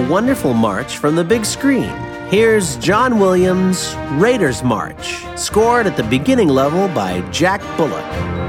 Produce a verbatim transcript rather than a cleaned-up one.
wonderful march from the big screen. Here's John Williams' Raiders March, scored at the beginning level by Jack Bullock.